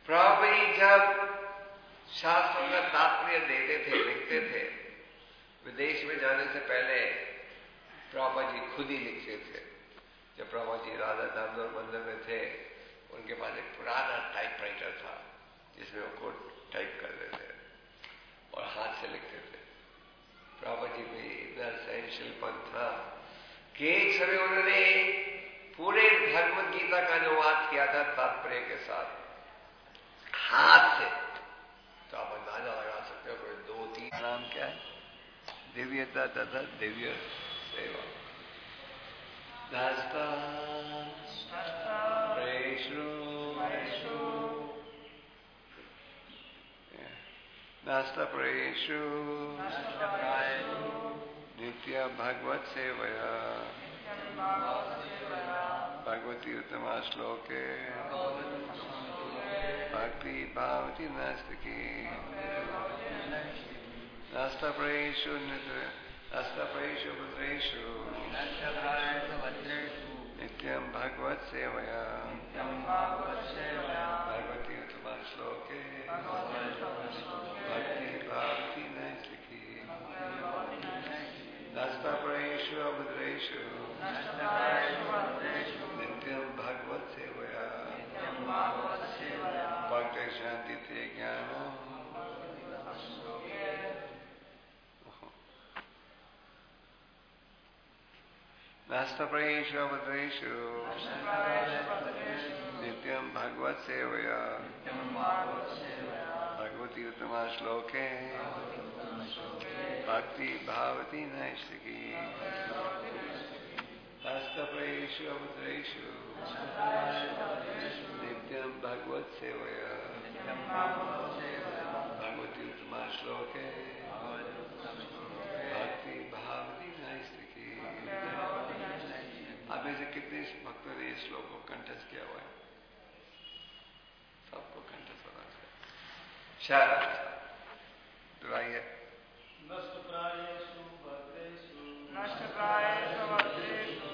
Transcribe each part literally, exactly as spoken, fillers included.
प्रभु जब शास्त्रों का तात्पर्य देते थे, लिखते थे, विदेश में जाने से पहले प्रभु जी खुद ही लिखते थे। जब प्रभु जी राधा दामोदर मंदिर में थे, उनके पास एक पुराना टाइपराइटर था जिसमें वो खुद टाइप करते थे और हाथ से लिखते थे। प्रभु जी में इतना सहनशीलपन था कि एक समय उन्होंने पूरे भगवद गीता का अनुवाद किया था तात्पर्य के साथ, हाथ से। तो आप अंदाजा लगा सकते हो कोई दो तीन नाम क्या है, दिव्यता तथा दिव्य सेवा। नास्ता प्रेषु नास्ता प्रेषु नित्य भगवत सेवया भगवती उत्तमा श्लोके भक्ति भावती नास्तिकी नास्तप्रेषु नास्तप्रेषु भद्रेषु नित्यं भगवत सेवया भगवती उत्तमा श्लोके भक्ति भावती नास्तिकी नास्तप्रेषु भद्रेषु नित्यं भगवत सेवया भक्ति शांति ते ज्ञान नास्तप्रेषु भद्रेषु नित्यं भगवत सेवया भगवती उत्तमा श्लोके भक्ति भावती नैष्टिकी नास्तप्रेषु भद्रेषु नित्यं भगवत सेवया भगवती उत्तमा श्लोके भक्ति भावती नैष्टिकी। आप में से कितने भक्तों ने इस श्लोक को कंठस्थ किया हुआ है? सबको कंठस्थ होना चाहिए। शायद दुआइए। नष्टप्रायेषु भद्रेषु नष्टप्रायेषु भद्रेषु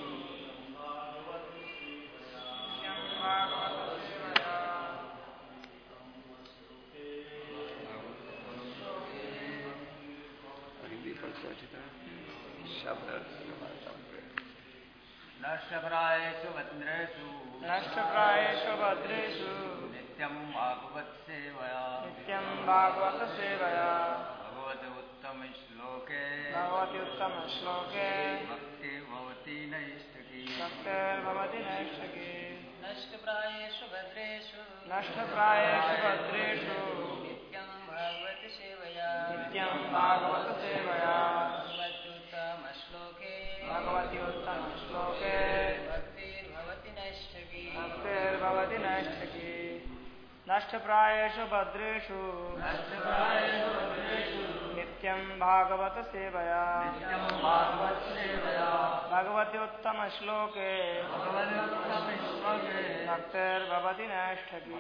हिंदी पर शब्द नष्टप्रायेषु भद्रेषु नष्टप्रायेषु भद्रेषु नित्यं भागवत सेवया नित्यं भागवत सेवया भगवति उत्तम श्लोके भगवति उत्तम श्लोके भक्ति भवति नैष्टिकी भक्तिर्भवति नैष्टिकी। नष्टप्रायेषु भद्रेषु नष्टप्रायेषु भद्रेषु नित्यं भागवत सेवया नित्यं भागवत सेवया भगवति उत्तम श्लोके भगवति उत्तम श्लोके भक्तिर्भवति नैष्टिकी भक्तिर्भवति नैष्टिकी। नष्टप्रायेषु भद्रेषु नष्टप्रायेषु भद्रेषु नित्यं भागवत सेवया नित्यं भागवत सेवया भगवति उत्तम श्लोके भगवति उत्तम श्लोके भक्तिर्भवति नैष्टिकी।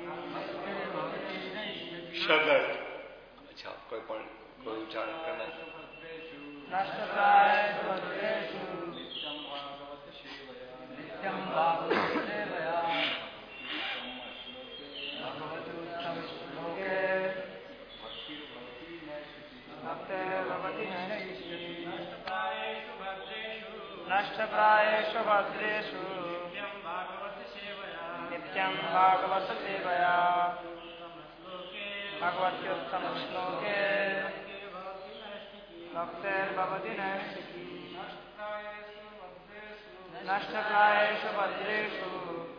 शब्द अच्छा कोई पण कोई उच्चारण करना। नष्टप्रायेषु भद्रेषु नित्यं भागवत सेवया भगवति उत्तम श्लोके भक्तिर्भवति नैष्टिकी। नष्टप्रायेषु भद्रेषु नित्यं भागवत सेवया भगवति उत्तम श्लोके भक्तिर्भवति नैष्टिकी। नष्टप्रायेषु भद्रेषु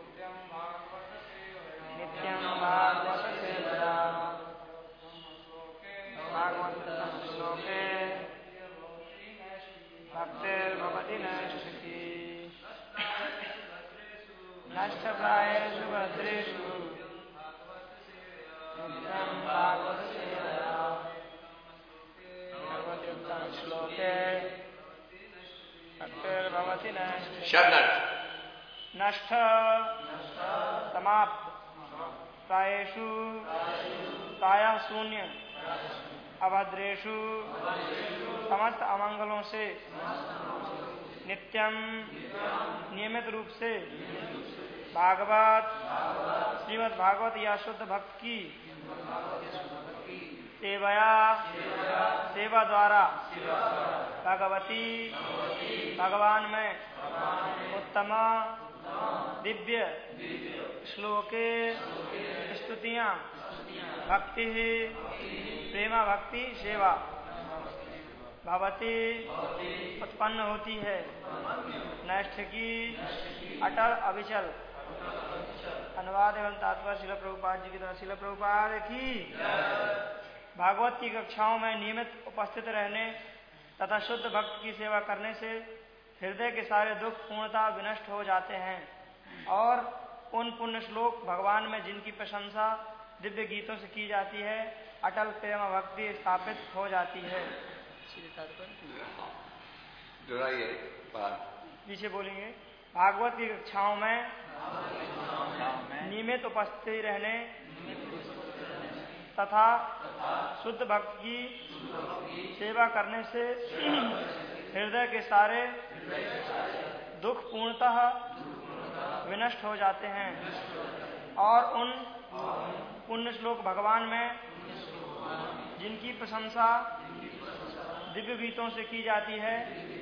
नित्यं भागवत सेवया भगवति उत्तम श्लोके भक्तिर्भवति नैष्टिकी। नष्टप्रायेषु भद्रेषु नित्यं भागवत सेवया भगवति उत्तम श्लोके भक्तिर्भवति नैष्टिकी। शब्द नष्ट समाप्त प्रायेषु प्रायः शून्य अभद्रेषु समस्त अमंगलों से नित्यम नियमित रूप से भागवत श्रीमद् भागवत या शुद्ध भक्त की सेवया सेवा द्वारा भगवती भगवान में उत्तम दिव्य श्लोके स्तुतियां भक्ति प्रेमा भक्ति सेवा भवती उत्पन्न होती है नष्ट की अटल अविचल। अनुवाद एवं तात्पर्य शिल प्रभुपाद जी की तरह। शिल प्रभुपाद की भागवत की कक्षाओं में नियमित उपस्थित रहने तथा शुद्ध भक्त की सेवा करने से हृदय के सारे दुख पूर्णतः विनष्ट हो जाते हैं और उन पुण्य श्लोक भगवान में जिनकी प्रशंसा दिव्य गीतों से की जाती है अटल प्रेम भक्ति स्थापित हो जाती है। दोहराइए बात। पीछे बोलेंगे। भागवत की कक्षाओं में नियमित उपस्थित रहने तथा शुद्ध भक्त की सेवा करने से हृदय के सारे दुख पूर्णतः विनष्ट हो जाते हैं और उन पुण्य श्लोक भगवान में जिनकी प्रशंसा दिव्य गीतों से की जाती है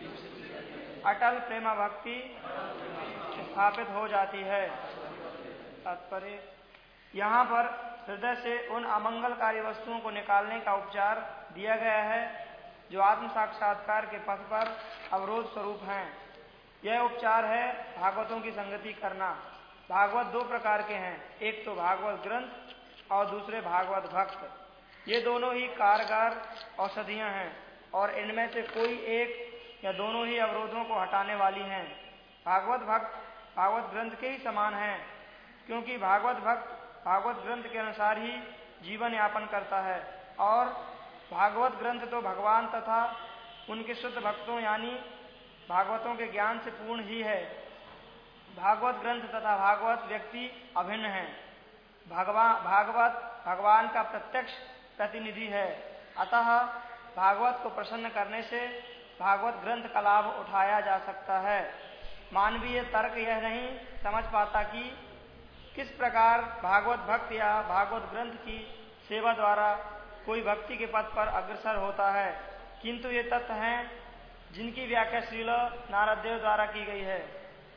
अटल प्रेमा भक्ति स्थापित हो जाती है। तात्पर्य यहाँ पर हृदय से उन अमंगलकारी वस्तुओं को निकालने का उपचार दिया गया है जो आत्म साक्षात्कार के पथ पर अवरोध स्वरूप हैं। यह उपचार है भागवतों की संगति करना। भागवत दो प्रकार के हैं, एक तो भागवत ग्रंथ और दूसरे भागवत भक्त। ये दोनों ही कारगर औषधियां हैं और इनमें से कोई एक या दोनों ही अवरोधों को हटाने वाली हैं। भागवत भक्त भागवत ग्रंथ के ही समान हैं क्योंकि भागवत भक्त भागवत ग्रंथ के अनुसार ही जीवन यापन करता है और भागवत ग्रंथ तो भगवान तथा उनके शुद्ध भक्तों यानी भागवतों के ज्ञान से पूर्ण ही है। भागवत ग्रंथ तथा भागवत व्यक्ति अभिन्न हैं। भगवान भागवत भगवान का प्रत्यक्ष प्रतिनिधि है, अतः भागवत को प्रसन्न करने से भागवत ग्रंथ का लाभ उठाया जा सकता है। मानवीय तर्क यह नहीं समझ पाता कि किस प्रकार भागवत भक्त या भागवत ग्रंथ की सेवा द्वारा कोई भक्ति के पथ पर अग्रसर होता है, किंतु ये तथ्य हैं जिनकी व्याख्या श्रील नारद देव द्वारा की गई है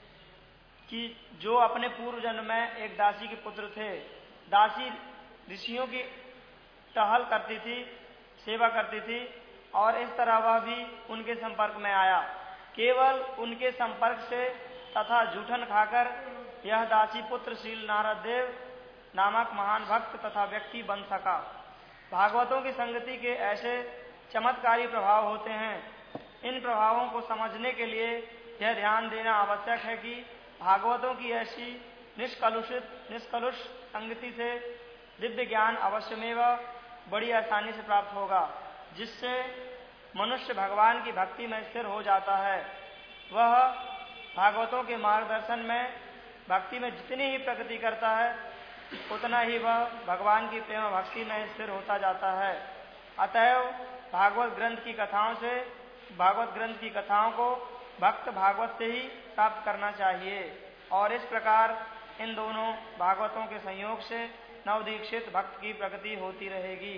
कि जो अपने पूर्व जन्म में एक दासी के पुत्र थे। दासी ऋषियों की टहल करती थी, सेवा करती थी और इस तरह वह भी उनके संपर्क में आया। केवल उनके संपर्क से तथा जूठन खाकर यह दासी पुत्र शील नारद देव नामक महान भक्त तथा व्यक्ति बन सका। भागवतों की संगति के ऐसे चमत्कारी प्रभाव होते हैं। इन प्रभावों को समझने के लिए यह ध्यान देना आवश्यक है कि भागवतों की ऐसी निष्कलुषित निष्कलुष संगति से दिव्य ज्ञान अवश्यमेव बड़ी आसानी से प्राप्त होगा, जिससे मनुष्य भगवान की भक्ति में स्थिर हो जाता है। वह भागवतों के मार्गदर्शन में भक्ति में जितनी ही प्रगति करता है उतना ही वह भगवान की प्रेम भक्ति में स्थिर होता जाता है। अतएव भागवत ग्रंथ की कथाओं से भागवत ग्रंथ की कथाओं को भक्त भागवत से ही प्राप्त करना चाहिए और इस प्रकार इन दोनों भागवतों के संयोग से नवदीक्षित भक्त की प्रगति होती रहेगी।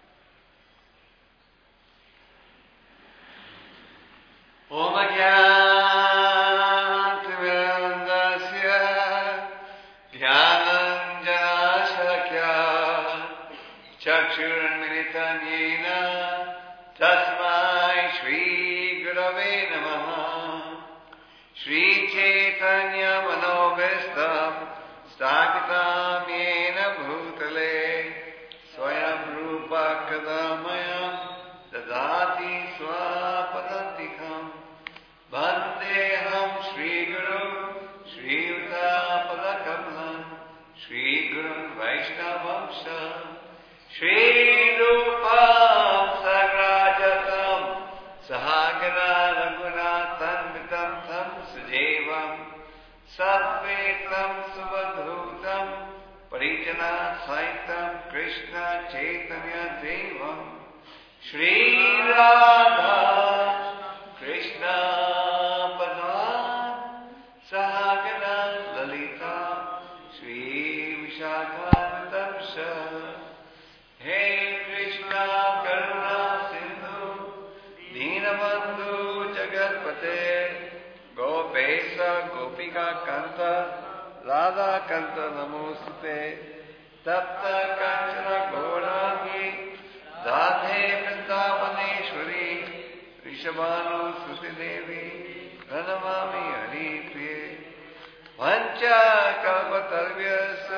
ओम ज्ञानतिमिरन्दस्य ज्ञानञ्जनाशलाकया चक्षुरुन्मिलितं येन तस्मै श्रीगुरवे नमः। श्रीचैतन्यमनोभीष्टं स्थापितं येन भूतले स्वयं रूपा कदा मह्यं ददाति स्वपदान्तिकम्। वन्देऽहं श्रीगुरुं श्रीयुतापदकमलं श्रीगुरुं वैष्णवंश श्रीरूपं सग्राजतं सहगना रघुनाथान्वितं तं सजीवं सद्वैतं सुवधूतं परिजनसहितं कृष्ण चैतन्य देवं श्रीराधा कृष्ण पद्मा सहगना ललिता श्रीविशाखान्वितांश्च शाखावतंश हे कृष्णा करुणा सिंधु दीनबंधु जगतपते गोपेश गोपिका कांत राधा कांत नमोस्तुते तप्त कंचन गौरांगी राधे वृंदावनेश्वरी ऋषभानुसुते देवी प्रणमामि हरिप्रिये वंचा कल्पतरुभ्यश्च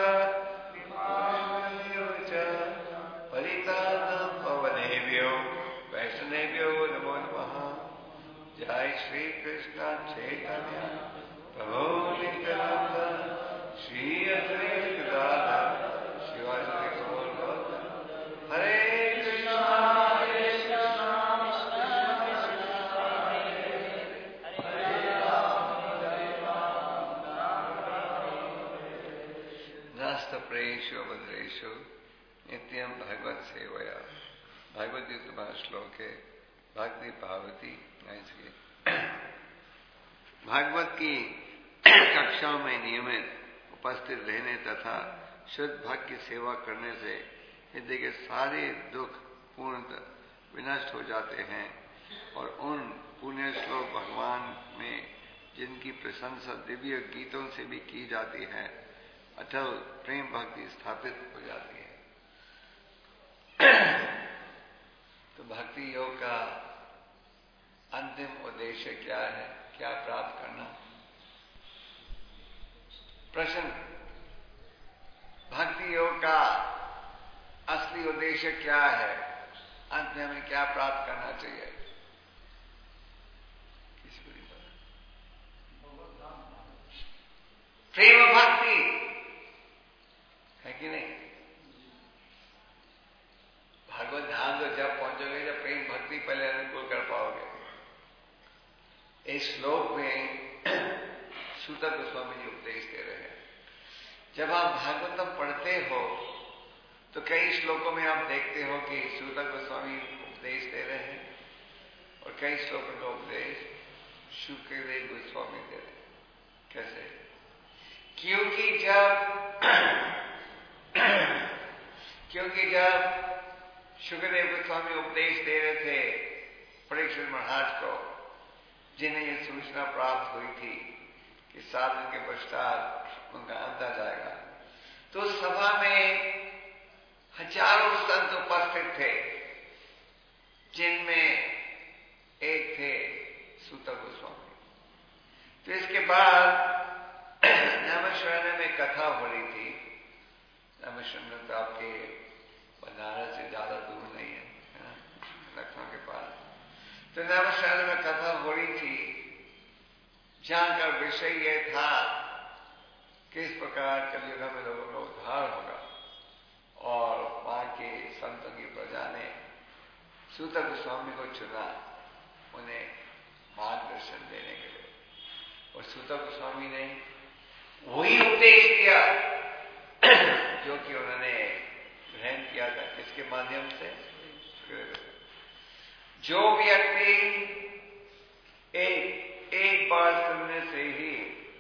परितानं पवनेभ्यो वैष्णवेभ्यो नमो नमः। जय श्री कृष्ण चैतन्य प्रभु नित्यानंद श्री अद्वैत गदाधर शिवाजी गौर भक्त हरे कृष्णा हरे कृष्णा राष्ट्रप्रेषु भद्रेषु नित्यं भगवत सेवया भागवत गीता श्लोक है भक्ति पार्वती। भागवत की कक्षाओं में नियमित उपस्थित रहने तथा शुद्ध भक्त की सेवा करने से हृदय के सारे दुख पूर्णतः विनष्ट हो जाते हैं और उन पुण्य श्लोक भगवान में जिनकी प्रशंसा दिव्य गीतों से भी की जाती है अटल प्रेम भक्ति स्थापित हो जाती है। तो भक्ति योग का अंतिम उद्देश्य क्या है, क्या प्राप्त करना? प्रश्न, भक्ति योग का असली उद्देश्य क्या है? अंत में हमें क्या प्राप्त करना चाहिए? किसी को नहीं पता। प्रेम भक्ति है कि नहीं? भगवत धाम तो जब पहुंचोगे जब प्रेम भक्ति पहले अनुकूल कर पाओगे। इस श्लोक में सूत गोस्वामी जी उपदेश दे रहे हैं। जब आप भागवतम पढ़ते हो तो कई श्लोकों में आप देखते हो कि सूत गोस्वामी उपदेश दे रहे हैं और कई श्लोकों का उपदेश शुकदेव गोस्वामी दे रहे हैं। कैसे? क्योंकि जब क्योंकि जब शुकदेव गोस्वामी उपदेश दे रहे थे परीक्षित महाराज को, जिन्हें यह सूचना प्राप्त हुई थी कि सात दिन के पश्चात उनका अंत आ जाएगा, तो सभा में हजारों संत उपस्थित थे, जिनमें एक थे सूत गोस्वामी। तो इसके बाद नैमिषारण्य में कथा हो रही थी। नैमिषारण्य तो आपके बनारस से ज्यादा दूर नहीं है, लखनऊ के पास। तो नैमिषारण्य में कथा हो रही थी, जहां का विषय यह था किस प्रकार कलयुग में लोगों का उद्धार होगा, और वहां के संतों की प्रजा ने सूत गोस्वामी को चुना उन्हें मार्गदर्शन देने के लिए। और सूत गोस्वामी ने वही उपदेश दिया जो कि उन्होंने ग्रहण किया था। किसके माध्यम से? जो व्यक्ति एक एक बार सुनने से ही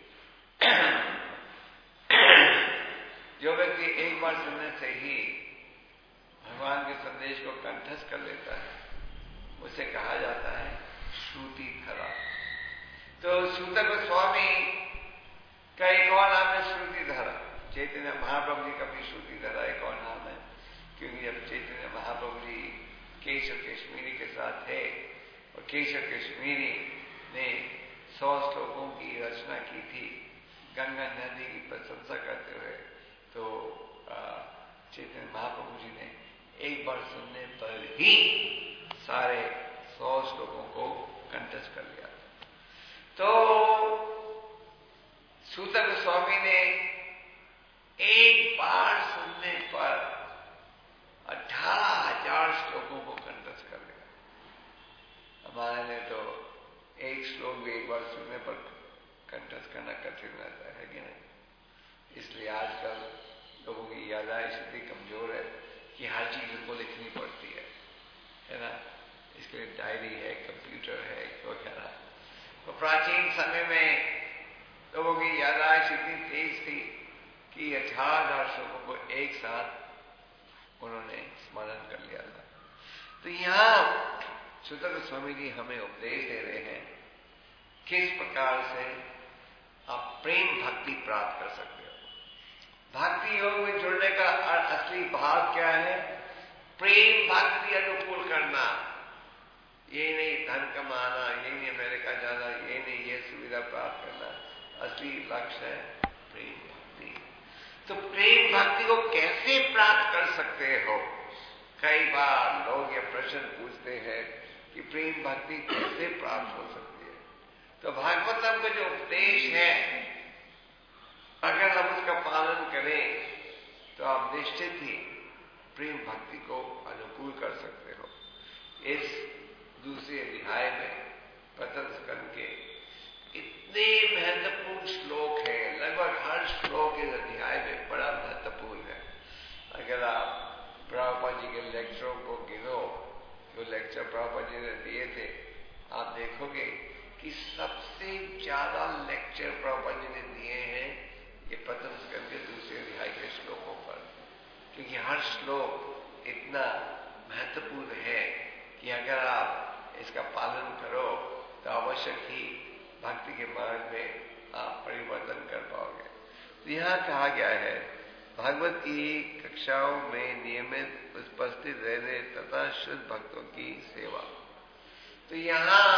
जो व्यक्ति एक बार सुनने से ही भगवान के संदेश को कंठस्थ कर लेता है, उसे कहा जाता है श्रुति धरा। तो सूत गोस्वामी का एक और नाम है श्रुति धरा। चैतन्य महाप्रभु जी का भी श्रुति धरा एक और नाम है, क्योंकि जब चैतन्य महाप्रभु जी केशव कश्मीरी के साथ थे और केशव कश्मीरी ने सौ श्लोकों की रचना की थी गंगा नदी की प्रशंसा करते हुए, तो चैतन्य महाप्रभु जी ने एक बार सुनने पर ही सारे सौ श्लोकों को कंठस्थ कर लिया। तो सूत गोस्वामी ने एक बार सुनने पर अठारह हजार श्लोकों को कंठस्थ कर लिया। हमारे लिए तो एक श्लोक भी एक बार सुनने पर कंठस्थ करना कठिन रहता है कि नहीं? इसलिए आजकल लोगों की याददाश्त इतनी कमजोर है कि हर चीज उनको लिखनी पड़ती है, है ना? इसके लिए डायरी है, कंप्यूटर है वगैरह। तो प्राचीन समय में लोगों की याददाश्त इतनी तेज थी कि अठारह हजार श्लोकों को एक साथ उन्होंने स्मरण कर लिया था। तो यहां सुत गोस्वामी जी हमें उपदेश दे रहे हैं किस प्रकार से आप प्रेम भक्ति प्राप्त कर सकते हो। भक्ति योग में जुड़ने का असली भाव क्या है? प्रेम भक्ति अनुकूल करना। ये नहीं धन कमाना, ये नहीं अमेरिका जाना, ये नहीं ये सुविधा प्राप्त करना। असली लक्ष्य है प्रेम भक्ति। तो प्रेम भक्ति को कैसे प्राप्त कर सकते हो? कई बार लोग ये प्रश्न पूछते हैं कि प्रेम भक्ति कैसे प्राप्त हो सकती है। तो भागवतम का जो उपदेश है, अगर हम उसका पालन करें तो आप निश्चित ही प्रेम भक्ति को अनुकूल कर सकते हो। इस दूसरे अध्याय में प्रथम स्कंद के इतने महत्वपूर्ण श्लोक है, लगभग हर श्लोक इस अध्याय में बड़ा महत्वपूर्ण है। अगर आप प्रभुपाद जी के लेक्चरों को गिनो, जो लेक्चर प्रभुपाद जी ने दिए थे, आप देखोगे कि सबसे ज्यादा लेक्चर प्रभुपाद जी ने दिए हैं ये प्रथम स्कंद के दूसरे अध्याय के श्लोकों पर, क्योंकि हर श्लोक इतना महत्वपूर्ण है कि अगर आप इसका पालन करो तो आवश्यक ही भक्ति के मार्ग में आप परिवर्तन कर पाओगे। तो यहां कहा गया है भागवत की कक्षाओं में नियमित उपस्थित रहने तथा शुद्ध भक्तों की सेवा। तो यहां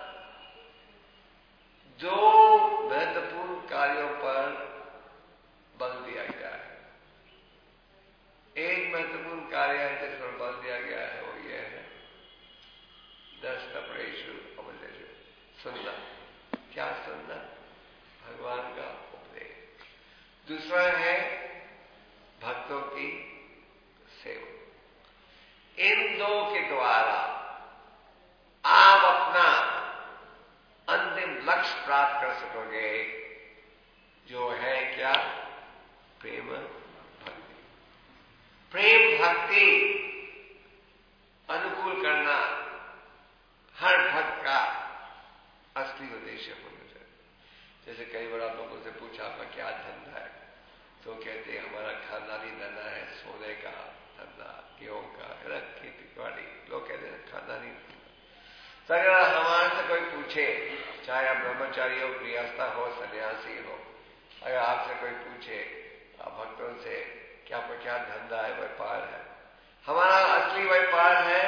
दो महत्वपूर्ण कार्यों पर बल दिया गया है। एक महत्वपूर्ण कार्य है जिस पर बल दिया गया है वो ये है दस्तपरेशु अमलेशु, सुनना। क्या सुनना? भगवान का उपदेश। दूसरा है भक्तों की सेवा। इन दो के द्वारा आप अपना अंतिम लक्ष्य प्राप्त कर सकोगे, जो है क्या? प्रेम भक्ति। प्रेम भक्ति अनुकूल करना हर भक्त का असली उद्देश्य होना चाहिए। जैसे कई बार आप लोगों से पूछा आपका क्या धंधा है, तो कहते हैं हमारा खानदानी धंधा है सोने का धंधा, गेहूं का, खेती बाड़ी। लोग कहते हैं खानदानी धंधा। तो अगर हमारे से कोई पूछे, चाहे आप ब्रह्मचारी हो, गृहस्था हो, सन्यासी हो, अगर आपसे कोई पूछे आप भक्तों से कि आपका क्या धंधा है, व्यापार है, हमारा असली व्यापार है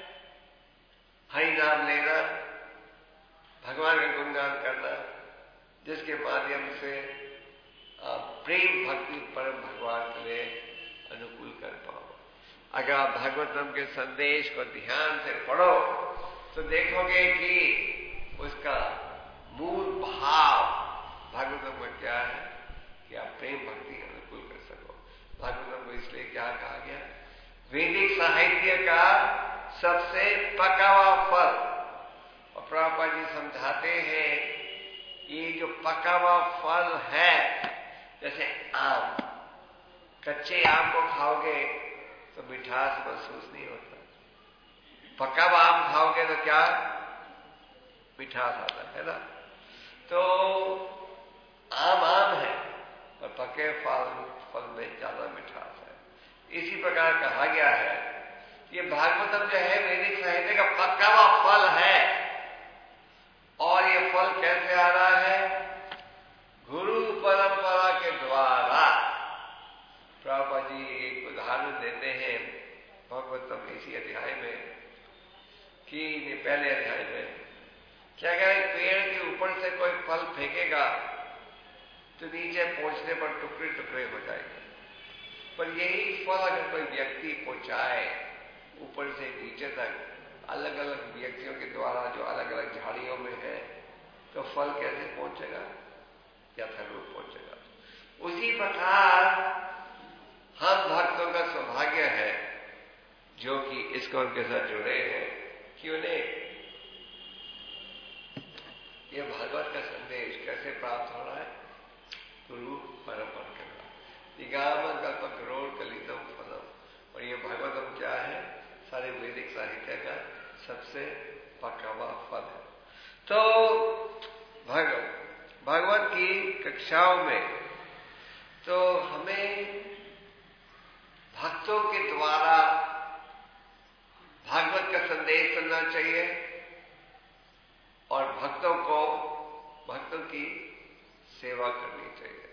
हरि नाम लेना, भगवान का गुणगान करना, जिसके माध्यम से आप प्रेम भक्ति परम भगवान के लिए अनुकूल कर पाओ। अगर आप भागवतम के संदेश को ध्यान से पढ़ो तो देखोगे कि उसका मूल भाव भागवतम में क्या है कि आप प्रेम भक्ति अनुकूल कर सको। भागवतम को इसलिए क्या कहा गया? वैदिक साहित्य का सबसे पका हुआ फल। और प्रभुपाद जी समझाते हैं ये जो पका हुआ फल है, जैसे आम, कच्चे आम को खाओगे तो मिठास महसूस नहीं होता, पका हुआ आम खाओगे तो क्या मिठास आता है ना। तो आम आम है और पके फल फल में ज्यादा मिठास है। इसी प्रकार कहा गया है ये भागवतम जो है वैदिक साहित्य का पक्का हुआ फल है। और ये फल कैसे आ रहा है? गुरु परंपरा के द्वारा। प्रभुपाद जी एक उदाहरण देते हैं भागवतम इसी अध्याय में कि पहले अध्याय में क्या कह रहे, पेड़ के ऊपर से कोई फल फेंकेगा तो नीचे पहुंचने पर टुकड़े टुकड़े हो जाएंगे, पर यही फल अगर कोई व्यक्ति पहुंचाए ऊपर से नीचे तक अलग अलग व्यक्तियों के द्वारा जो अलग अलग झाड़ियों में है, तो फल कैसे पहुंचेगा? यथारूप पहुंचेगा। उसी प्रकार हम भक्तों का सौभाग्य है जो कि इसको उनके साथ जुड़े हैं कि उन्हें यह भागवत का संदेश कैसे प्राप्त हो रहा है? गुरु परंपरा के द्वारा। दिगाम कल्प करोड़ कलितम फलम। और ये भागवतम क्या है? सारे वैदिक साहित्य का सबसे पका हुआ फल है। तो भागवत भागवत की कक्षाओं में तो हमें भक्तों के द्वारा भागवत का संदेश सुनना चाहिए और भक्तों को भक्तों की सेवा करनी चाहिए।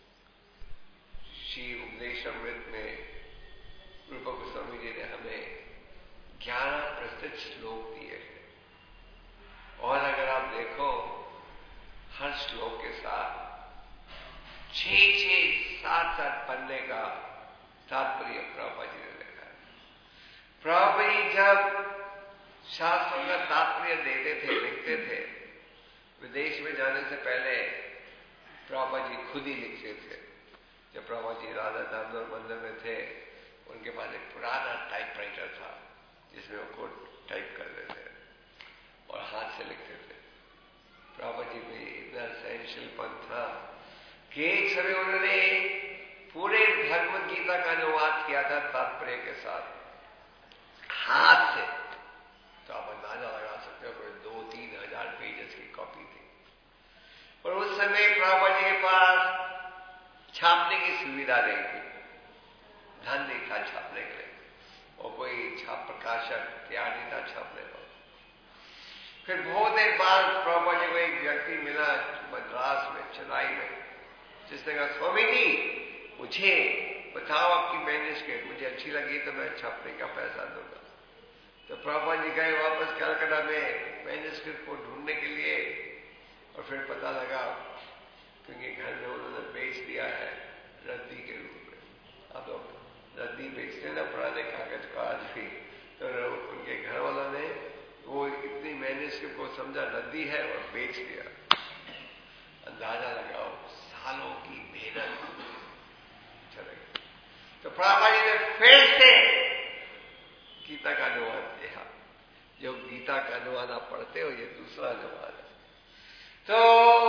श्री उपदेशामृत में रूप गोस्वामी जी ने हमें ग्यारह प्रसिद्ध श्लोक दिए हैं और अगर आप देखो हर श्लोक के साथ छह छह सात सात पन्ने का तात्पर्य प्रभुपाद जी ने लिखा है। प्रभुपाद जी जब शास्त्रों का तात्पर्य देते थे, लिखते थे, विदेश में जाने से पहले प्रभुपाद जी खुद ही लिखते थे। जब प्रभुपाद जी राधा दामोदर मंदिर में थे, उनके पास एक पुराना टाइपराइटर था जिसमें वो खुद टाइप करते थे और हाथ से लिखते थे। प्रभुपाद जी में इतना सहनशीलपन था कि एक समय उन्होंने पूरे भगवद गीता का अनुवाद किया था तात्पर्य के साथ हाथ से। तो आप अंदाजा लगा सकते हो कोई दो तीन हजार पेजेस की कॉपी थी। और उस समय प्रभुपाद जी के पास छापने की सुविधा नहीं थी, धन नहीं था छापने के लिए और कोई छाप प्रकाशक तैयार नहीं था छापने को। फिर बहुत देर बाद प्रभुपाद जी को एक व्यक्ति मिला मद्रास में, चेन्नई में, जिसने कहा स्वामी जी मुझे बताओ आपकी मैन्युस्क्रिप्ट, मुझे अच्छी लगी तो मैं छापने का पैसा दूंगा। तो प्रभुपाद जी गए वापस कलकत्ता में मैन्युस्क्रिप्ट को ढूंढने के लिए और फिर पता लगा क्योंकि घर में उन्होंने बेच दिया है रद्दी के रूप में। अब लोग रद्दी बेचते ना पुराने कागज को आज भी, तो उनके घर वालों ने वो इतनी मैन्युस्क्रिप्ट को समझा रद्दी है और बेच दिया। अंदाजा लगाओ सालों की मेहनत चले गई। तो प्रभुपाद जी ने फिर से गीता का अनुवाद दिया। जो गीता का अनुवाद आप पढ़ते हो ये दूसरा अनुवाद है। तो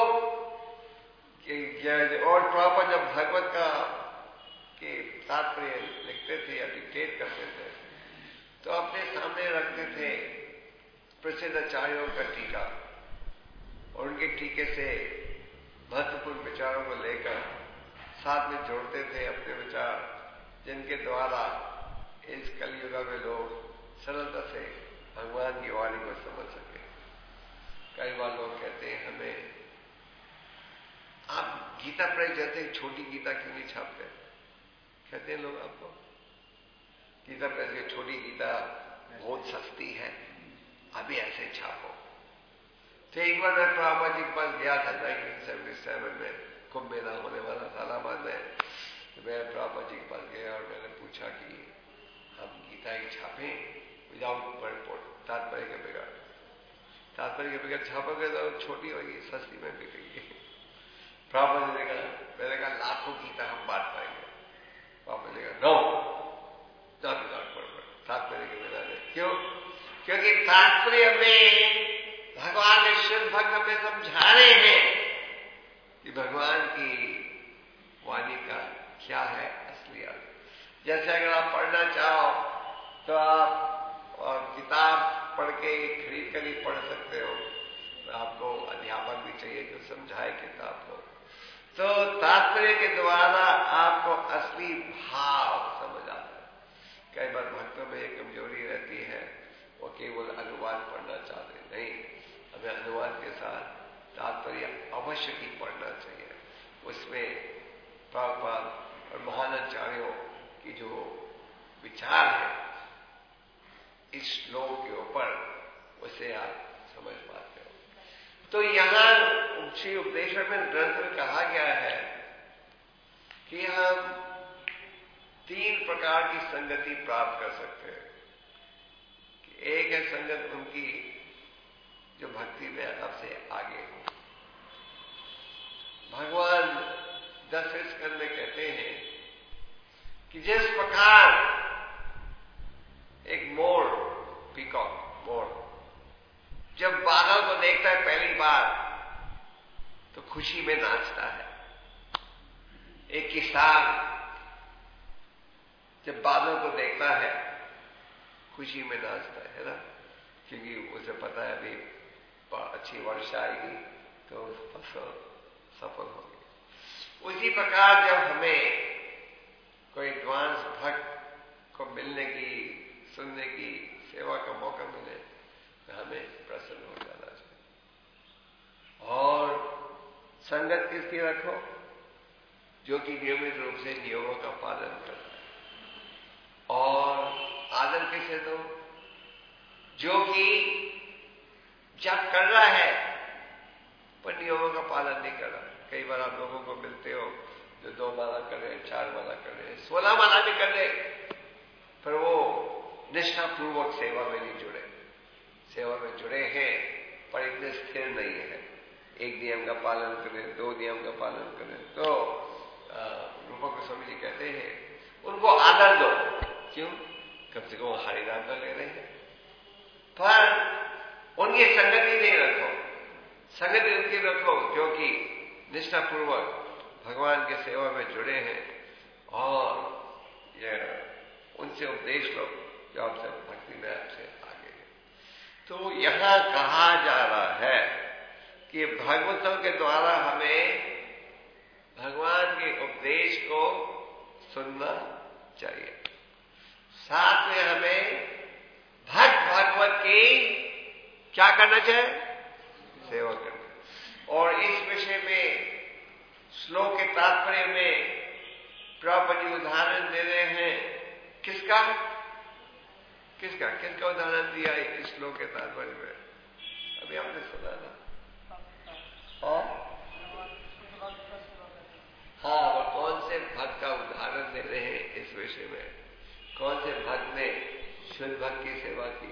और प्रभुपाद जब भगवत का के तात्पर्य लिखते थे या डिक्टेट करते थे तो अपने सामने रखते थे प्रसिद्ध आचार्यों का टीका और उनके टीके से महत्वपूर्ण विचारों को लेकर साथ में जोड़ते थे अपने विचार, जिनके द्वारा इस कलयुग में लोग सरलता से भगवान की वाणी को समझ सके। कई बार लोग कहते हैं हमें आप गीता प्रेस जैसे छोटी गीता क्यों नहीं छापते? कहते हैं लोग आपको गीता प्रेस की छोटी गीता बहुत सस्ती है, अभी ऐसे छापो। तो एक बार मैं प्रभुपाद जी के पास गया था नाइनटीन सेवेंटी सेवन में, कुंभ मेला होने वाला था इलाहाबाद में। तो मैं प्रभुपाद जी के पास गया और मैंने पूछा कि हम गीता ही छापें विदाउट तात्पर्य के बगैर। तात्पर्य के बगैर छापोगे तो छोटी होगी, सस्ती में बिकेगी। प्रभुपाद जी ने कहा, मैंने कहा लाखों गीता हम बांट पाएंगे। प्रभुपाद जी ने कहा नो, तात्पर्य के बिना नहीं। क्यों? क्योंकि तात्पर्य में भगवान के शुद्ध भक्त हमें समझा रहे हैं कि भगवान की वाणी का क्या है असलियत। जैसे अगर आप पढ़ना चाहो तो आप और किताब पढ़ के खरीद कर ही पढ़ सकते हो, आपको अध्यापक भी चाहिए जो समझाए किताब को। तो तात्पर्य के द्वारा आपको असली भाव समझ आता है। कई बार भक्तों में एक कमजोरी रहती है, वो केवल अनुवाद पढ़ना चाहते नहीं, हमें अनुवाद के साथ तात्पर्य अवश्य ही पढ़ना चाहिए। उसमें प्रभुपाद और महानाचार्यों की जो विचार है इस श्लोक के ऊपर, उसे आप समझ पाते हो। तो यहां श्री उपदेशामृत ग्रंथ में कहा गया है कि हम तीन प्रकार की संगति प्राप्त कर सकते हैं। एक है संगत उनकी जो भक्ति में आपसे आगे हो। भगवान दसवें स्कंद में कहते हैं कि जिस प्रकार एक मोर, पीकॉक मोर, जब बादल को देखता है पहली बार तो खुशी में नाचता है। एक किसान जब बादल को देखता है खुशी में नाचता है ना, क्योंकि उसे पता है अभी अच्छी वर्षा आएगी तो फसल सफल होगी। उसी प्रकार जब हमें कोई एडवांस भक्त को मिलने की, सुनने की, सेवा का मौका मिले तो हमें प्रसन्न हो जाना चाहिए। और संगत किसकी रखो? जो कि नियमित रूप से नियमों का पालन करता है। और आदर किसे दो? जो कि जब कर रहा है पर नियमों का पालन नहीं कर रहा। कई बार आप लोगों को मिलते हो जो दो माला कर रहे, चार माला कर रहे, सोलह माला भी कर रहे, पर वो निष्ठापूर्वक सेवा में नहीं जुड़े। सेवा में जुड़े हैं पर इतने स्थिर नहीं है। एक नियम का पालन करें, दो नियम का पालन करें। तो रूपा गोस्वामी जी कहते हैं उनको आदर दो। क्यों? कम से कम हरिनाम का ले रहे हैं, पर उनकी संगति नहीं रखो। संगति उनकी रखो जो कि निष्ठापूर्वक भगवान के सेवा में जुड़े हैं, और यह उनसे उपदेश लो जो आपसे भक्ति में आपसे आगे है। तो यहां कहा जा रहा है कि भागवतों के द्वारा हमें भगवान के उपदेश को सुनना चाहिए। साथ में हमें भक्त भागवत की क्या करना चाहिए? सेवा करना। और इस विषय में श्लोक के तात्पर्य में प्रभुपाद जी उदाहरण दे रहे हैं। किसका किसका किसका उदाहरण दिया है इस श्लोक के तात्पर्य में? अभी आपने सुना ना? हाँ हाँ, और कौन से भक्त का उदाहरण दे रहे हैं इस विषय में? कौन से भक्त ने शुद्ध भक्त की सेवा की?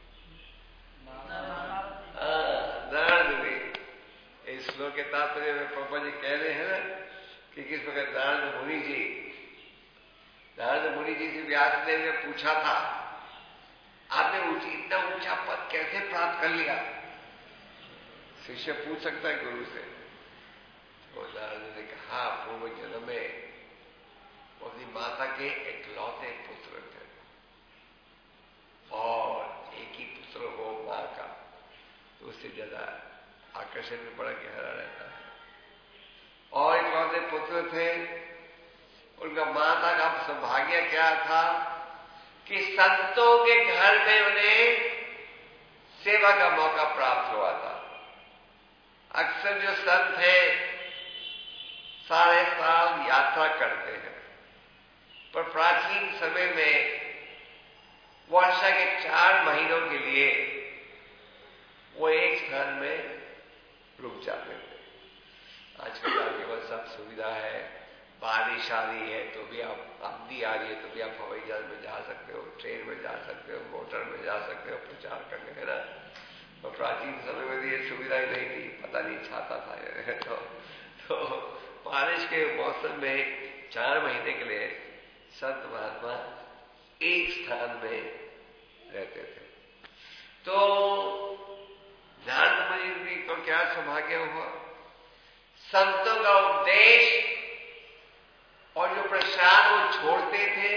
नारद ने। इस श्लोक के तात्पर्य में प्रभुपाद जी कह रहे हैं ना कि किस प्रकार नारद मुनि जी नारद मुनि जी से व्यासदेव ने पूछा था, आपने ऊंची इतना ऊंचा पद कैसे प्राप्त कर लिया? शिष्य पूछ सकता है गुरु से। तो नारद ने कहा, पूर्व जन्म में अपनी माता के इकलौते पुत्र थे, और एक ही पुत्र हो मां का तो उससे ज्यादा आकर्षण भी बड़ा गहरा रहता है। और इकलौते पुत्र थे, उनका माता का सौभाग्य क्या था कि संतों के घर में उन्हें सेवा का मौका प्राप्त हुआ था। अक्सर जो संत हैं सारे साल यात्रा करते हैं, पर प्राचीन समय में वर्षा के चार महीनों के लिए वो एक स्थान में रुक जाते थे। आजकल आपके पास सब सुविधा है, बारिश आ रही है तो भी आप, आंधी आ रही है तो भी आप हवाई जहाज में जा सकते हो, ट्रेन में जा सकते हो, मोटर में जा सकते हो प्रचार करने, है ना। और प्राचीन समय में भी ये सुविधा ही नहीं थी, पता नहीं छाता था तो, तो बारिश के मौसम में चार महीने के लिए संत महात्मा एक स्थान में रहते थे। तो नारद मुनि को क्या सौभाग्य हुआ? संतों का उपदेश और जो प्रसाद वो छोड़ते थे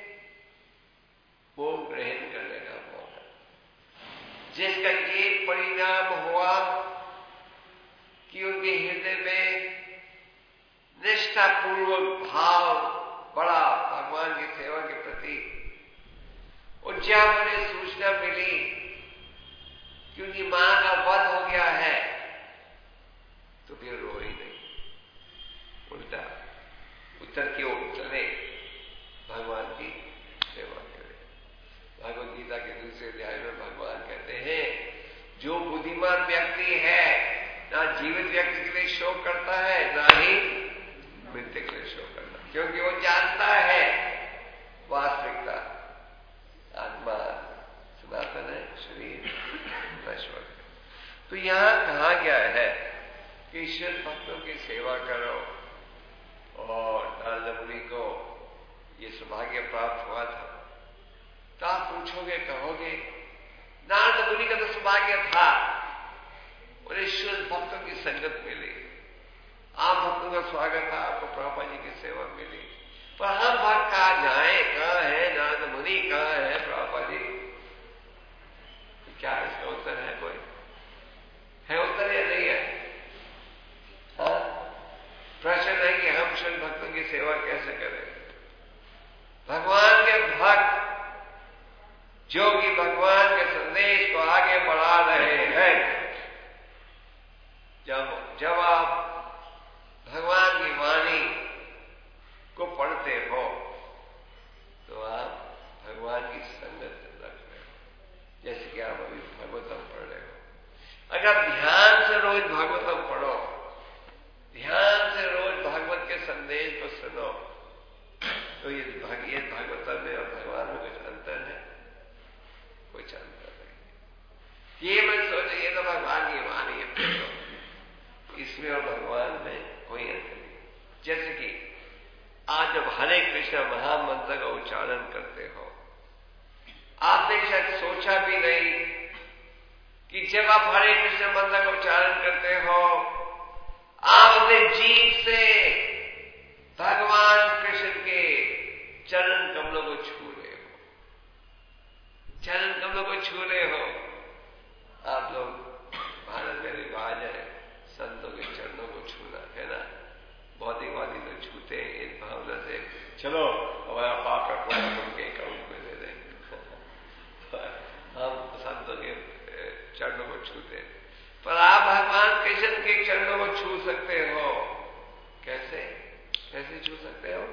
वो ग्रहण करने का मौका, जिसका ये परिणाम हुआ कि उनके हृदय में निष्ठापूर्वक भाव बड़ा भगवान की सेवा के प्रति। और जब उन्हें सूचना मिली कि उनकी मां का वध हो गया है तो फिर रो ही नहीं, उल्टा उत्तर की ओर चले, भगवान की सेवा करें। भगवद गीता के दूसरे अध्याय में भगवान कहते हैं, जो बुद्धिमान व्यक्ति है ना जीवित व्यक्ति के लिए शोक करता है ना ही मृत्यु के लिए शोक करता, क्योंकि वो जानता है वास्तविकता आत्मा सनातन है, शरीर नश्वर है। तो यहां कहा गया है कि ईश्वर भक्तों की सेवा करो। और नारद मुनि को ये सौभाग्य प्राप्त हुआ था। तो आप पूछोगे, कहोगे नारद मुनि का तो सौभाग्य था, उन्हें शुद्ध भक्तों की संगत मिली, आप भक्तों का स्वागत था, आपको प्रभुपाद जी की सेवा मिली, पर हम भक्त कहां जाए? कहां है नारद मुनि, कहां है प्रभुपाद जी? क्या इसका उत्तर है? कोई है उत्तर या नहीं है? हाँ? प्रश्न है कि हम जो कि भगवान के संदेश को आगे बढ़ा रहे हैं। जब जब आप भगवान की वाणी को पढ़ते हो तो आप भगवान की संगत रख रहे हो। जैसे कि आप अभी भागवतम पढ़ रहे हो, अगर ध्यान से रोज भागवतम पढ़ो, ध्यान से रोज भागवत के संदेश को सुनो, तो ये भागवतम में और भगवान में कुछ अंतर है? कुछ अंतर नहीं। ये मत सोचो ये तो भगवान की वाणी है, इसमें और भगवान में कोई अंतर नहीं। जैसे कि आज जब हरे कृष्ण महामंत्र का उच्चारण करते हो, आपने शायद सोचा भी नहीं कि जब आप हरे कृष्ण मंत्र का उच्चारण करते हो, आप अपने जीभ से भगवान कृष्ण के चरण कमलों को छू रहे हो, चरण कमलों को छू रहे हो। आप लोग भारत में रिवाज है संतों के चरणों को छूना, है ना? भौतिकवादी लोग छूते हैं इस भावना से, चलो हमारा पाप का कोई उनके अकाउंट में दे दें। हम संतों के चरणों को छूते हैं, पर आप भगवान कृष्ण के चरणों को छू सकते हो। कैसे कैसे छू सकते हो?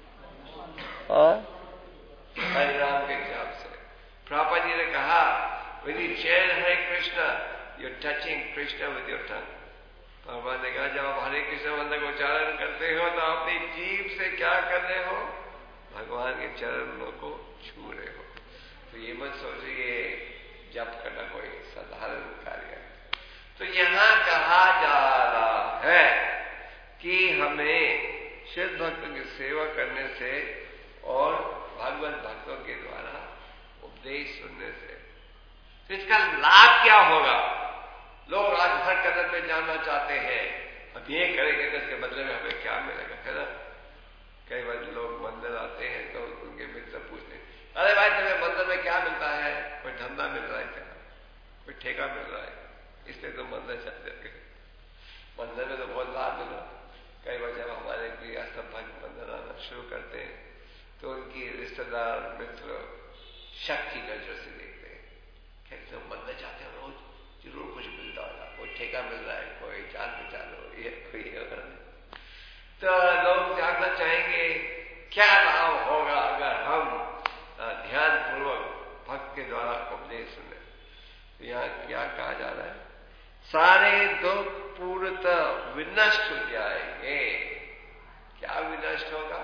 हरे राम के जाप से। प्रभुपाद जी ने कहा, when you chant Hare Krishna, you're touching Krishna with your tongue. भगवान ने कहा जब आप हरे कृष्ण मंत्र का उच्चारण करते हो तो अपनी जीभ से क्या कर रहे हो? भगवान के चरणों को छू रहे हो। तो ये मत सोचिए जप करना कोई साधारण कार्य है। तो यहां कहा जा रहा है कि हमें शुद्ध भक्तों की सेवा करने से और भगवत भक्तों के द्वारा उपदेश सुनने से, तो इसका लाभ क्या होगा? लोग आज हर कदम में जानना चाहते हैं, अब ये करेंगे तो इसके बदले में हमें क्या मिलेगा, है ना? कई बार लोग मंदिर आते हैं तो उनके मित्र पूछते हैं, अरे भाई तुम्हें मंदिर में क्या मिलता है? कोई धंधा मिल रहा है क्या? कोई ठेका मिल रहा है? इसलिए तो मंदिर चलते हैं। मंदिर में तो बहुत लाभ मिल रहा। कई बार जब हमारे गृहस्थ भक्त मंदिर आना शुरू करते हैं तो उनकी रिश्तेदार मित्र शक की नजर से देखते हैं, कहते हैं मंदिर जाते हैं रोज, जरूर कुछ मिलता होगा, कोई ठेका मिल रहा है, कोई जान पहचान हो रही है, कोई है। तो लोग जानना चाहेंगे क्या लाभ होगा अगर हम ध्यान पूर्वक भक्त के द्वारा उपदेश सुने। तो यहाँ क्या कहा जा रहा है? सारे दुख पूर्णतः विनष्ट हो जाएंगे। क्या विनष्ट होगा?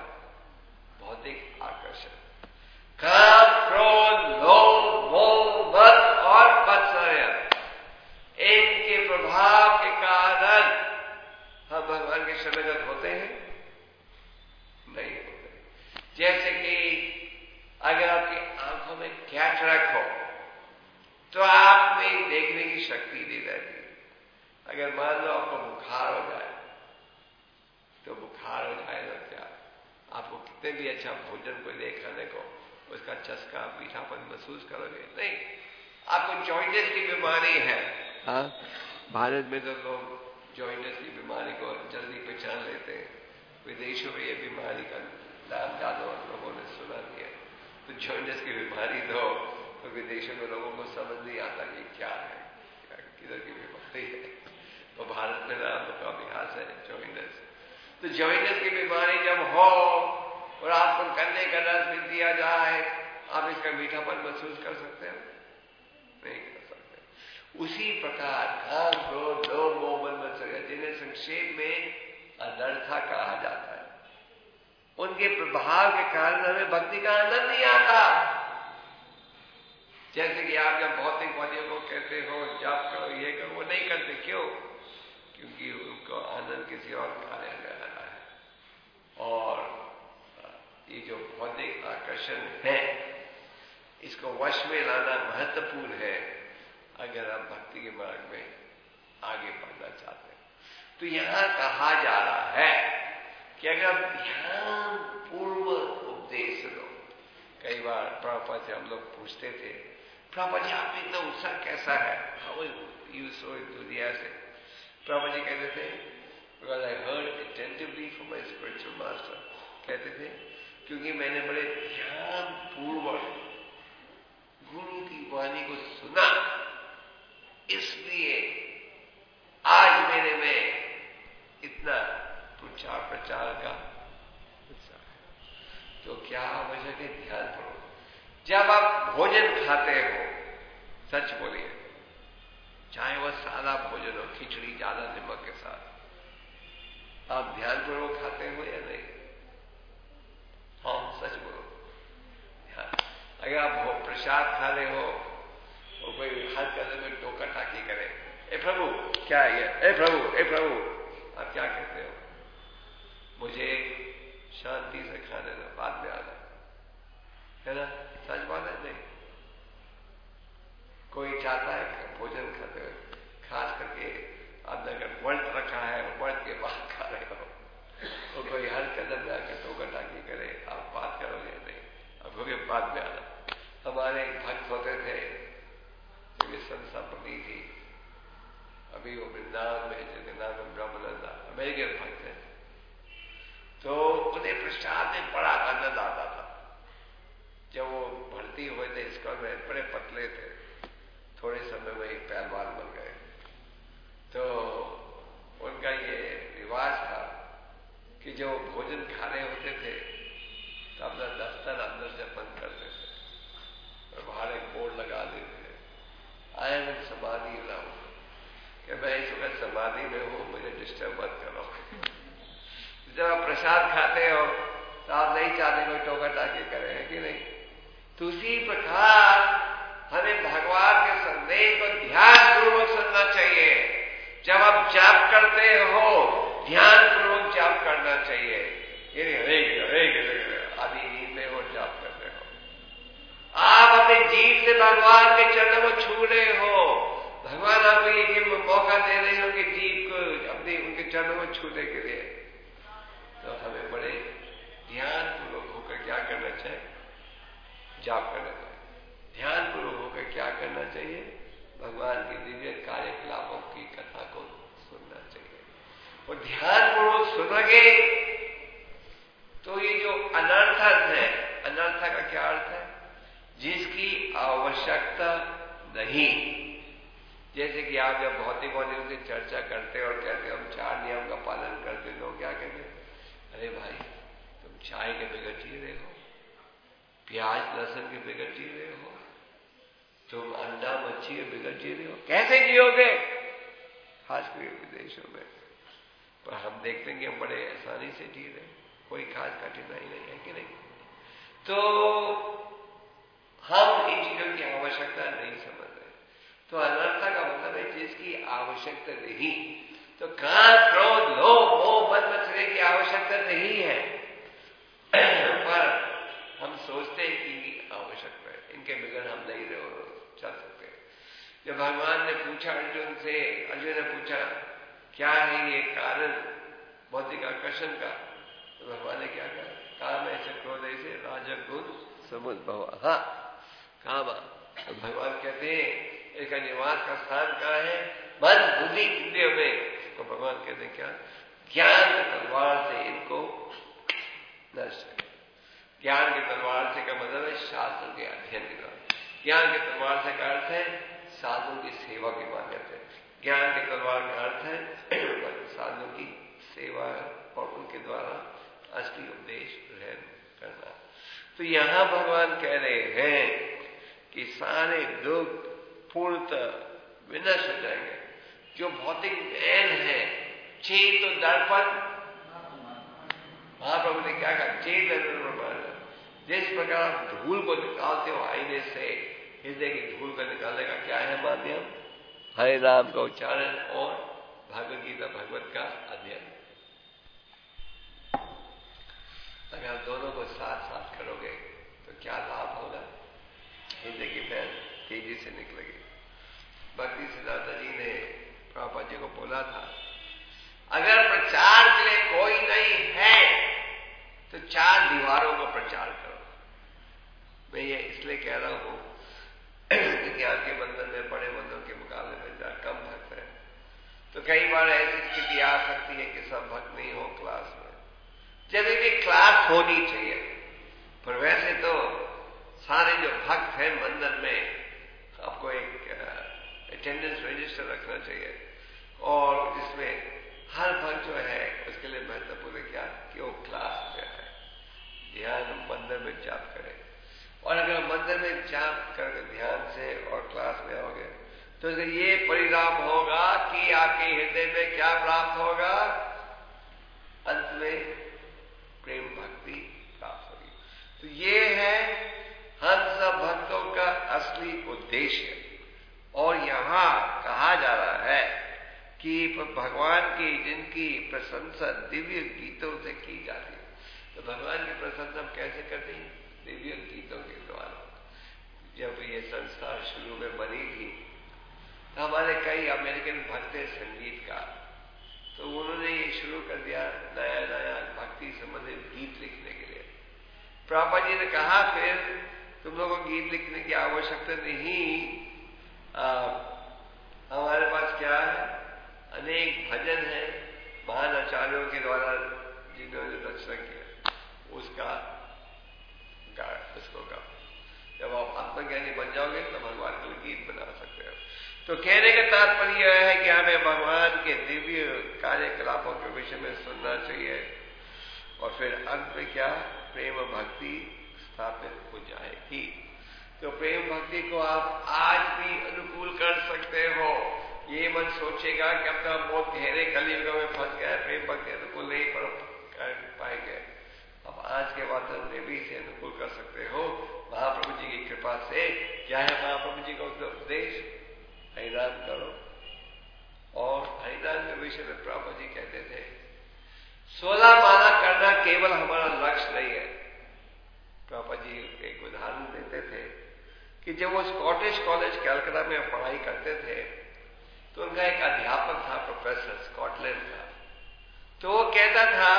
भौतिक आकर्षण, काम, क्रोध, लोभ, मोह, मद और मत्सर्य, इनके प्रभाव के कारण हम भगवान के शरणगत होते हैं? नहीं होते। जैसे कि अगर आपकी आंखों में कैटरैक्ट हो तो आप में देखने की शक्ति नहीं रहती। अगर मान लो आपको बुखार हो जाए तो बुखार हो जाए तो क्या आपको कितने भी अच्छा भोजन को दे खाने को, उसका चस्का मीठापन महसूस करोगे? नहीं। आपको जॉइंटिस की बीमारी है, हाँ, भारत में तो लोग जॉइंटिस की बीमारी को जल्दी पहचान लेते हैं, विदेशों में ये बीमारी का नाम ज्यादा लोगों ने सुना दिया। तो जॉइंटिस की बीमारी दो तो विदेशों में लोगों को समझ नहीं आता कि क्या है, किधर की बीमारी है। तो भारत में नाम का अभ्यास है जॉइंटिस। तो जॉइंटिस की बीमारी जब हो और आपको गन्ने का रस भी दिया जाए, आप इसका मीठापन महसूस कर सकते हो? नहीं कर सकते। उसी प्रकार काम, क्रोध, लोभ, मोह, मद, मत्सर्य, जिन्हें संक्षेप में अनर्था कहा जाता है, उनके प्रभाव के कारण हमें भक्ति का आनंद नहीं आता। जैसे कि आप जब भौतिकवादियों को कहते हो जाप करो, ये करो, वो नहीं करते। क्यों? क्योंकि उनको आनंद किसी और कार्य में आ रहा है। और ये जो भौतिक आकर्षण है, इसको वश में लाना महत्वपूर्ण है अगर आप भक्ति के मार्ग में आगे बढ़ना चाहते हैं। तो यहां कहा जा रहा है कि अगर ध्यान पूर्वक उपदेश लो। कई बार प्रभुपाद से हम लोग पूछते थे, प्रभुपाद जी आप में इतना उत्साह कैसा है? How you so enthusiastic? Prabhupada ji कहते थे, because I heard attentively from my spiritual master, कहते थे क्योंकि मैंने बड़े ध्यान पूर्वक गुरु आवश्यक है ध्यान पूर्वक। जब आप भोजन खाते हो, सच बोलिए, चाहे वह सादा भोजन हो, खिचड़ी ज्यादा नमक के साथ, आप ध्यान पूर्वक खाते हो या नहीं? हाँ, सच बोलो। अगर आप प्रसाद खा रहे हो और कोई हर कदम में टोका टाकी करे, ए प्रभु क्या है ये, ए प्रभु ए प्रभु, आप क्या कहते हो? मुझे शांति से खाने दो, बाद में आना, है ना? सच बात है नहीं? कोई चाहता है भोजन खाते हुए, खास करके आपने अगर व्रत रखा है, व्रत के बाद खा रहे हो, तो कोई हर कदम में आकर टोका टाकी करे, आप बात करोगे नहीं, अब होगे बाद में आना। हमारे एक भक्त होते थे, संपत्ति थी, अभी वो वृंदावन में, जिनके नाम है ब्रह्मानंदा, अमेरिकन भक्त थे, तो उन्हें प्रसाद में बड़ा आनंद आता था। जब वो भर्ती हुए थे इसका में, बड़े पतले थे, थोड़े समय में एक पहलवान बन गए। तो उनका ये रिवाज था कि जो भोजन खा रहे होते थे तो अपना दफ्तर अंदर से बंद करते थे और बाहर एक बोर्ड लगा देते थे, आई एम इन समाधि नाउ, कि मैं इस वक्त समाधि में हूं, मुझे डिस्टर्ब मत करो। जब आप प्रसाद खाते हो तो आप नहीं चाहते कोई टोका टाकी करे, है कि नहीं? तो उसी प्रकार हमें भगवान के संदेश को ध्यान पूर्वक सुनना चाहिए। जब आप जाप करते हो, ध्यान पूर्वक जाप करना चाहिए। ये आदि नींद में हो जाप कर रहे हो, आप अपने जीव से भगवान के चरणों को छू रहे हो, भगवान आपको ये मौका दे रहे हो कि जीव को अपने उनके चरणों को छूने के लिए। तो हमें बड़े ध्यान पूर्वक होकर क्या करना चाहिए? जाप करना चाहिए। ध्यान पूर्वक होकर क्या करना चाहिए? भगवान के दिव्य कार्यकलापों की कथा को सुनना चाहिए। और ध्यान पूर्वक सुनोगे तो ये जो अनर्थक है, अनर्थक का क्या अर्थ है? जिसकी आवश्यकता नहीं। जैसे कि आप जब भौतिक वादियों से चर्चा करते और कहते हम चार नियम का पालन करते, लोग क्या कहते? अरे भाई, तुम चाय के बगैर जी रहे हो, प्याज लहसुन के बगैर जी रहे हो, तुम अंडा मच्छी के बगैर जी रहे हो, कैसे जियोगे? खासकर विदेशों में। पर हम देखते हैं कि हम बड़े आसानी से जी रहे हैं, कोई खास कठिनाई नहीं है कि नहीं? तो हम इन चीजों की आवश्यकता नहीं समझ रहे। तो अनर्थक का मतलब है जिसकी आवश्यकता नहीं। तो काम, क्रोध, लोभ, मोह, मद मत्सर की आवश्यकता नहीं है, पर हम सोचते हैं कि इनकी आवश्यकता है, इनके बगैर हम नहीं रह चल सकते। जब भगवान ने पूछा अर्जुन से, अर्जुन ने पूछा क्या है ये कारण भौतिक आकर्षण का, तो भगवान ने क्या कहा? काम ऐसे क्रोध ऐसे राजगुण समुद्भव। हाँ, काम। तो भगवान कहते हैं इसका निवास का स्थान कहाँ है? मन, बुद्धि, इंद्रियों में। तो भगवान कहते हैं क्या? ज्ञान की तलवार से इनको नष्ट है। ज्ञान की तलवार से का मतलब है शास्त्र के अध्ययन के द्वारा। ज्ञान की तलवार से का अर्थ है साधुओं की सेवा के माध्यम से। ज्ञान की तलवार का अर्थ है साधुओं की सेवा और उनके द्वारा असली उपदेश ग्रहण करना। तो यहां भगवान कह रहे हैं कि सारे दुख पूर्णतः विनष्ट हो जाएंगे। जो भौतिक मैल है, चेत तो दर्पण, महाप्रभु ने क्या कहा? चेत दर्पण। जिस प्रकार आप धूल को निकालते हो आईने से, हृदय की धूल को निकालने का क्या है माध्यम? हरे नाम का उच्चारण और भगवद गीता भगवत का अध्ययन। अगर आप दोनों को साथ साथ करोगे तो क्या लाभ होगा? हृदय की मैल तेजी से निकलेगी। भक्ति सिद्धार्थ जी ने प्रभुपाद जी को बोला था, अगर प्रचार के लिए कोई नहीं है तो चार दीवारों का प्रचार करो। मैं ये इसलिए कह रहा हूं क्योंकि आपके बंधन में बड़े बंधनों के मुकाबले में जरा कम भक्त है, तो कई बार ऐसी स्थिति आ सकती है कि सब भक्त नहीं हो क्लास में। जब भी क्लास होनी चाहिए, पर वैसे तो सारे जो भक्त हैं मंदिर में, आपको एक अटेंडेंस रजिस्टर रखना चाहिए और जिसमें हर भक्त जो है उसके लिए महत्वपूर्ण क्या कि वो क्लास में है। ध्यान मंदिर में जाप करें। और अगर मंदिर में जाप करके ध्यान से और क्लास में आओगे तो ये परिणाम होगा कि आपके हृदय में क्या प्राप्त होगा, अंत में प्रेम भक्ति प्राप्त होगी। तो ये है हम सब भक्तों का असली उद्देश्य। और यहां कहा जा रहा है कि भगवान की जिनकी प्रशंसा दिव्य गीतों से की जाती है, तो भगवान की प्रशंसा हम कैसे करते हैं? दिव्य गीतों के द्वारा। जब ये संस्था शुरू में बनी थी तो हमारे कई अमेरिकन भक्त थे संगीतकार, तो उन्होंने ये शुरू कर दिया नया नया भक्ति संबंधित गीत लिखने के लिए। प्रभुपाद जी ने कहा फिर तुम लोगों को गीत लिखने की आवश्यकता नहीं, आ, हमारे पास क्या है, अनेक भजन है महान आचार्यों के द्वारा जिन्होंने रचना किया, उसका गा उसको गा। जब आप आत्मज्ञानी बन जाओगे तो भगवान के लिए गीत बना सकते हो। तो कहने का तात्पर्य यह है कि हमें भगवान के दिव्य कार्यकलापों के विषय में सुनना चाहिए और फिर अंत में क्या, प्रेम भक्ति स्थापित हो जाएगी। तो प्रेम भक्ति को आप आज भी अनुकूल कर सकते हो। ये मत सोचेगा कि अब तो बहुत गहरे कलयुग में फंस गया, प्रेम भक्ति अनुकूल नहीं कर पाएंगे। अब आज के वातावरण में भी इसे अनुकूल कर सकते हो महाप्रभु जी की कृपा से। क्या है महाप्रभु जी का उपदेश? हरिनाम करो। और हरिनाम के विषय में प्रभु जी कहते थे सोलह माला करना केवल हमारा लक्ष्य नहीं है। प्रभु जी एक उदाहरण देते थे कि जब वो स्कॉटिश कॉलेज कलकत्ता में पढ़ाई करते थे तो उनका एक अध्यापक था, प्रोफेसर स्कॉटलैंड का, तो वो कहता था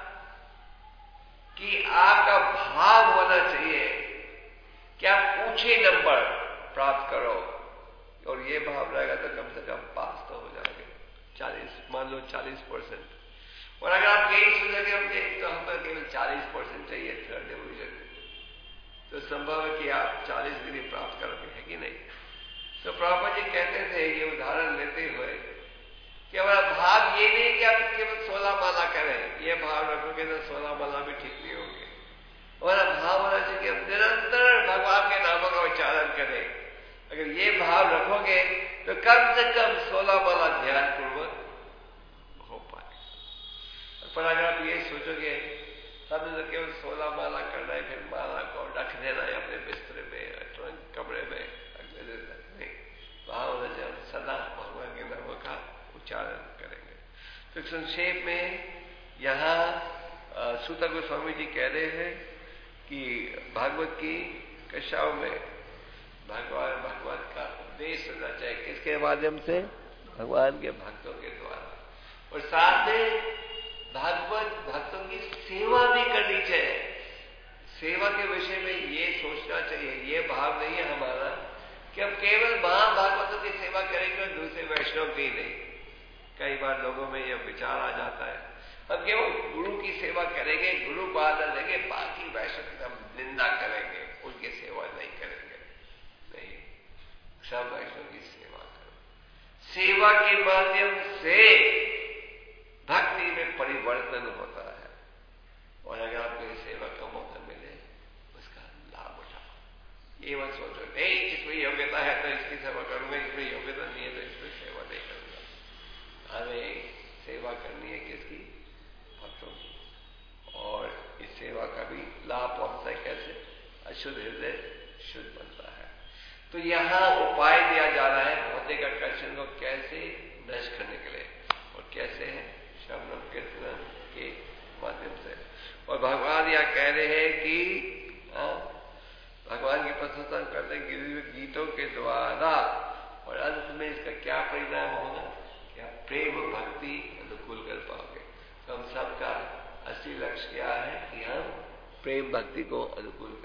कि आपका भाव होना चाहिए कि आप ऊंचे नंबर प्राप्त करो, और ये भाव रहेगा तो कम से कम पास तो हो जाएंगे, चालीस मान लो चालीस परसेंट। और अगर आप यही सोचेंगे हमने तो हम पर केवल चालीस परसेंट चाहिए थर्ड डिवीजन, तो संभव है कि आप चालीस डिग्री प्राप्त करोगे, है कि नहीं? तो प्रभुपाद जी कहते थे ये उदाहरण लेते हुए कि हमारा भाव ये नहीं कि आप केवल सोलह माला करें, ये भाव रखोगे तो सोलह माला भी ठीक नहीं होंगे। हमारा भाव होना चाहिए कि हम निरंतर भगवान के नामों का उच्चारण करें। अगर ये भाव रखोगे तो कम से कम सोलह माला ध्यान पूर्वक हो पाए। पर अगर आप ये सोचोगे हमने तो केवल सोलह माला करना है, फिर माला को रख देना है अपने बिस्तर में, कमरे में, अगले दिन रखने, भाव होना चाहिए हम सदा भगवान के नामों का उच्चारण करेंगे। तो संक्षेप में यहाँ सूत गोस्वामी जी कह रहे हैं कि भागवत की कक्षाओं में भगवान भगवान का उपदेश होना चाहिए, किसके माध्यम से? भगवान के भक्तों के द्वारा। और साथ में भागवत भक्तों की सेवा भी करनी चाहिए। सेवा के विषय में ये सोचना चाहिए, ये भाव नहीं है हमारा कि हम केवल महाभागवतों की सेवा करेंगे और दूसरे वैष्णव की नहीं। कई बार लोगों में यह विचार आ जाता है हम केवल गुरु की सेवा करेंगे, गुरु को आदर देंगे, बाकी वैष्णव की हम निंदा करेंगे, उनकी सेवा नहीं करेंगे। नहीं, सब वैष्णव की सेवा करो। सेवा के माध्यम से भक्ति में परिवर्तन होता है। और अगर आपको ये सेवा का मौका मिले उसका लाभ उठाओ। ये मत सोचो नहीं इसमें योग्यता है तो इसकी सेवा करूंगा, इसमें योग्यता नहीं है तो इसमें सेवा नहीं करूंगा। हमें सेवा करनी है किसकी? भक्तों की। और इस सेवा का भी लाभ पहुंचता है कैसे? अशुद्ध हृदय शुद्ध बनता है। तो यहां उपाय दिया जा रहा है भौतिक आकर्षण को कैसे नष्ट करने के लिए, और कैसे है? श्रवण कीर्तन के माध्यम से। और भगवान यह कह रहे हैं कि आ, भगवान की प्रशंसा करते हैं गीतों के द्वारा, और अंत में इसका क्या परिणाम होगा? क्या प्रेम भक्ति अनुकूल कर पाओगे। तो हम सबका असली लक्ष्य क्या है कि हम प्रेम भक्ति को अनुकूल